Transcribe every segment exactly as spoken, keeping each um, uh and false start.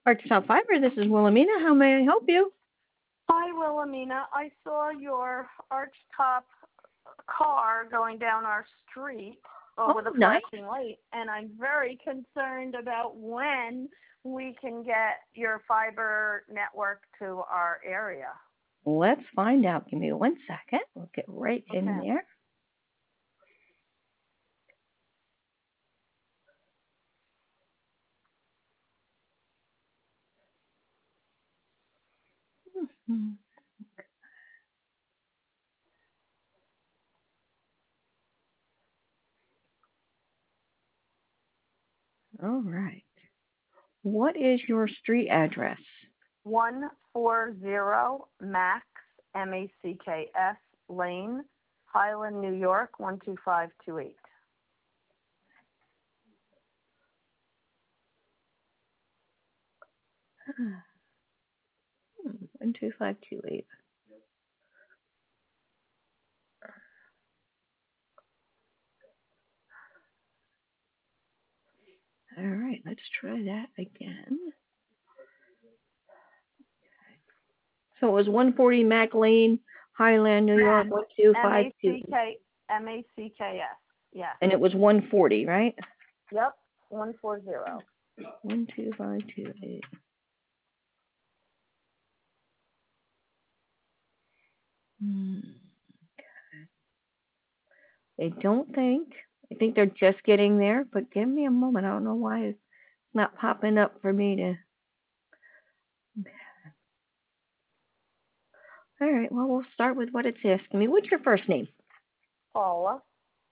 Archtop Fiber, this is Wilhelmina. How may I help you? Hi, Wilhelmina. I saw your archtop car going down our street uh, Oh, with a nice. flashing light, and I'm very concerned about when we can get your fiber network to our area. Let's find out. Give me one second. We'll get right Okay. in there. Mhm. All right. What is your street address? one forty Max, M A C K S, Lane, Highland, New York, one two five two eight. One two five two eight. All right, let's try that again. So it was one forty Mac Lane, Highland, New York, one two five two. M A C K S, yes. And it was one forty, right? Yep, one forty. One two five two eight. Hmm. I don't think. I think they're just getting there, but give me a moment. I don't know why it's not popping up for me to. All right, well, we'll start with what it's asking me. What's your first name? Paula.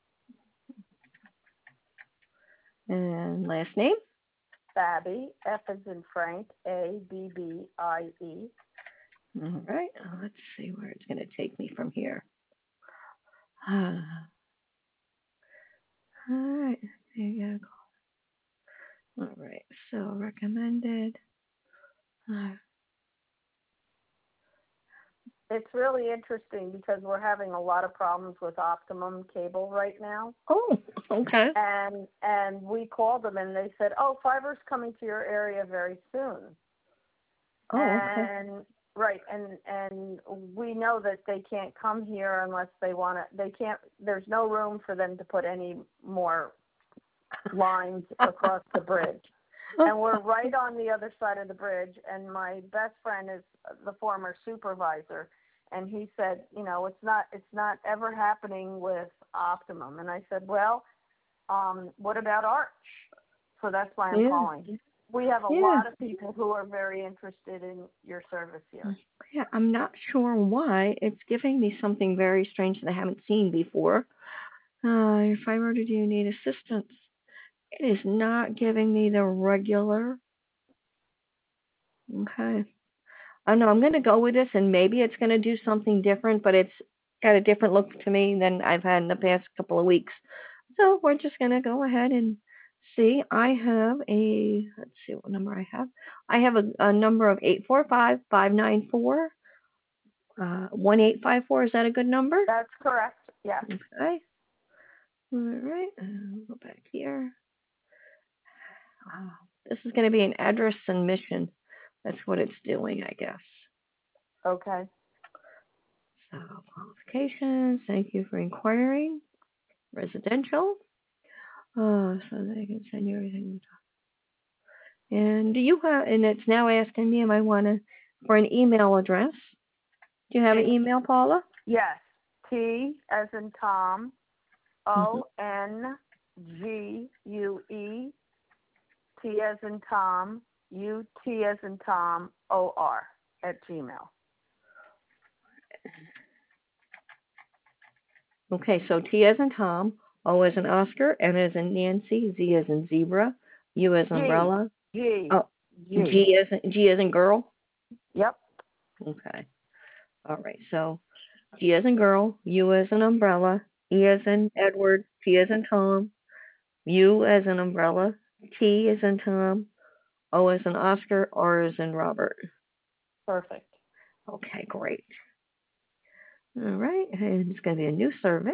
And last name? Babby, F as in Frank, A B B I E. All right, uh, let's see where it's going to take me from here. Uh, all right, there you go. All right, so recommended. Uh, It's really interesting because we're having a lot of problems with Optimum cable right now. oh, okay. And and we called them and they said, oh, fiber's coming to your area very soon. Oh, okay. And right, and and we know that they can't come here unless they want to. They can't. There's no room for them to put any more lines across the bridge. And we're right on the other side of the bridge. And my best friend is the former supervisor, and he said, you know, it's not it's not ever happening with Optimum. And I said, well, um, what about Arch? So that's why I'm Yeah. calling. We have a Yeah. lot of people who are very interested in your service here. Yeah, I'm not sure why. It's giving me something very strange that I haven't seen before. Uh, if I were to do you need assistance, it is not giving me the regular. Okay. I know I'm going to go with this, and maybe it's going to do something different, but it's got a different look to me than I've had in the past couple of weeks. So we're just going to go ahead and see. I have a, let's see what number I have. I have a, a number of eight four five, five nine four, uh, one eight five four. Is that a good number? That's correct, yes. Okay. All right. Uh, go back here. Wow. This is going to be an address submission. That's what it's doing, I guess. Okay. So, qualifications, thank you for inquiring. Residential. Uh, so they can send you everything. And do you have, and it's now asking me, am I want to, for an email address. Do you have an email, Paula? Yes. T as in Tom, O N G U E, T as in Tom, U T as in Tom, O R at Gmail. Okay, so T as in Tom, O as in Oscar, N as in Nancy, Z as in zebra, U as in umbrella. G. Oh, G. G as in, G as in girl? Yep. Okay. All right, so G as in girl, U as in umbrella, E as in Edward, T as in Tom, U as in umbrella, T as in Tom, O as in Oscar, R as in Robert. Perfect. Okay, great. All right, and it's going to be a new service.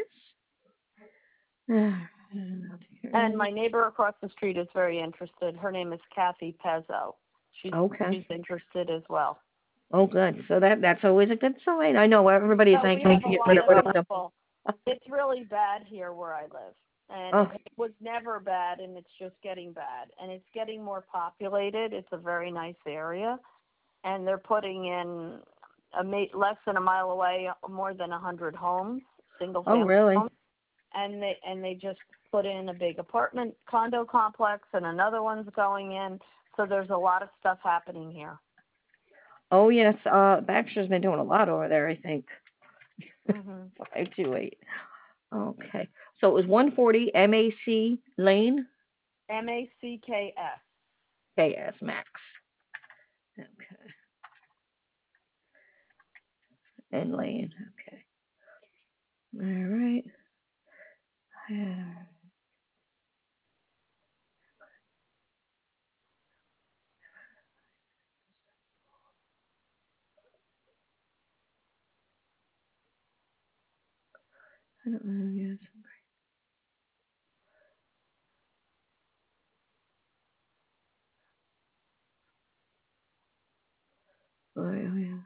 And my neighbor across the street is very interested. Her name is Kathy Pezzo. she's Okay. she's interested as well. Oh, good. So that that's always a good sign. I know everybody's So we anxious have to a get lot rid of of them. people. It's really bad here where I live, and Oh, it was never bad, and it's just getting bad, and it's getting more populated. It's a very nice area, and they're putting in a ma- less than a mile away more than a hundred homes, single oh, family really? homes, and they and they just put in a big apartment condo complex, and another one's going in. So there's a lot of stuff happening here. Oh, yes. Uh, Baxter's been doing a lot over there, I think. Mhm. Five two eight. Okay. So it was one forty M A C Lane. M A C K S. K S Max. Okay. And Lane. Okay. All right. I don't know. Yes. Oh, yeah.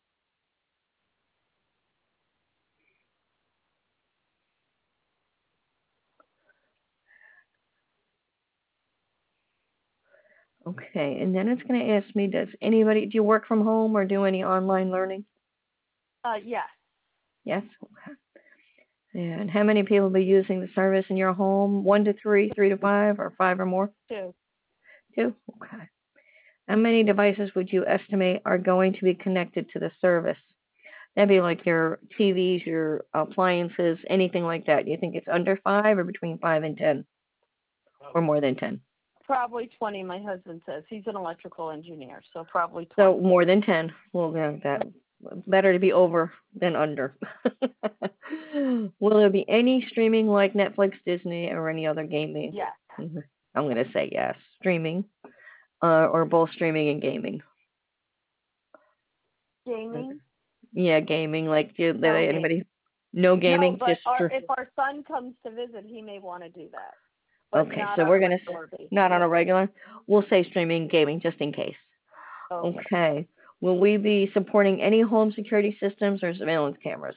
Okay. And then it's going to ask me, does anybody, do you work from home or do any online learning? Uh, yes. Yes. Okay. And how many people will be using the service in your home? One to three, three to five, or five or more? Two. Two. Okay. How many devices would you estimate are going to be connected to the service? That'd be like your T Vs, your appliances, anything like that. You think it's under five or between five and ten, or more than ten? Probably twenty, my husband says. He's an electrical engineer, so probably So twenty. more than ten. We'll go that. Better to be over than under. Will there be any streaming like Netflix, Disney, or any other gaming? Yes. Mhm. I'm going to say yes. Streaming, uh, or both streaming and gaming. Gaming? Yeah, gaming. Like, do No gaming. anybody? No gaming. No, but Just our, str- if our son comes to visit, he may want to do that. But okay. not So on a we're gonna regular basis. not on a regular. We'll say streaming, gaming, just in case. Okay. Okay. Will we be supporting any home security systems or surveillance cameras?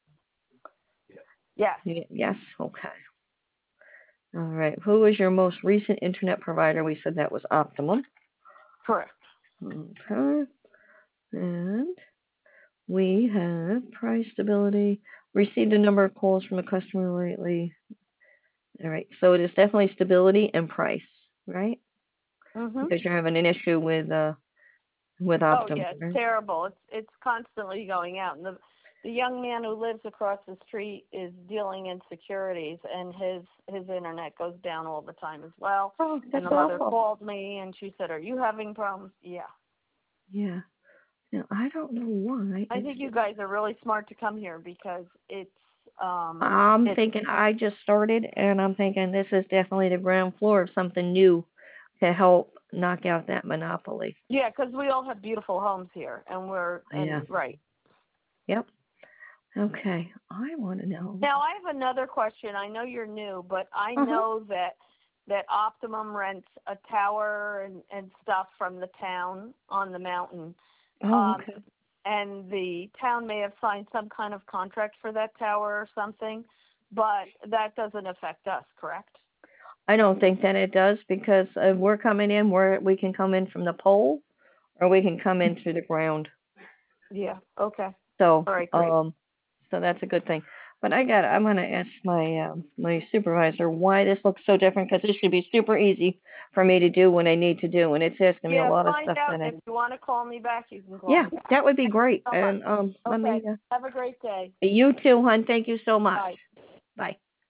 Yes. Y- Yes. Okay. All right. Who was your most recent internet provider? We said that was Optimum. Correct. Okay. And we have price stability. Received a number of calls from a customer lately. All right. So it is definitely stability and price, right? Mhm. Because you're having an issue with uh with Oh Optimum. yeah, it's Right? terrible. It's it's constantly going out, and the the young man who lives across the street is dealing in securities, and his his internet goes down all the time as well. Oh, And that's the mother awful. called me, and she said, "Are you having problems?" Yeah. Yeah. Now, I don't know why. I It's, think you guys are really smart to come here because it's um I'm it's thinking I just started, and I'm thinking this is definitely the ground floor of something new to help knock out that monopoly. yeah, because we all have beautiful homes here, and we're Yeah. and right. Yep. Okay. I want to know. Now I have another question. I know you're new, but I Uh-huh. know that that Optimum rents a tower and, and stuff from the town on the mountain. Oh, Um, okay. and the town may have signed some kind of contract for that tower or something, but that doesn't affect us, correct? I don't think that it does because uh, we're coming in where we can come in from the pole, or we can come in through the ground. Yeah. Okay. So, All right. Great. um, so that's a good thing. But I got, I'm gonna ask my um, my supervisor why this looks so different because this should be super easy for me to do when I need to do, and it's asking me a Yeah. lot of Find stuff out that I. if you want to call me back. You can call Yeah, me back. that would be great. So much. And um, let Okay. me. Uh, Have a great day. you too, hon. Thank you so much. Bye. Bye.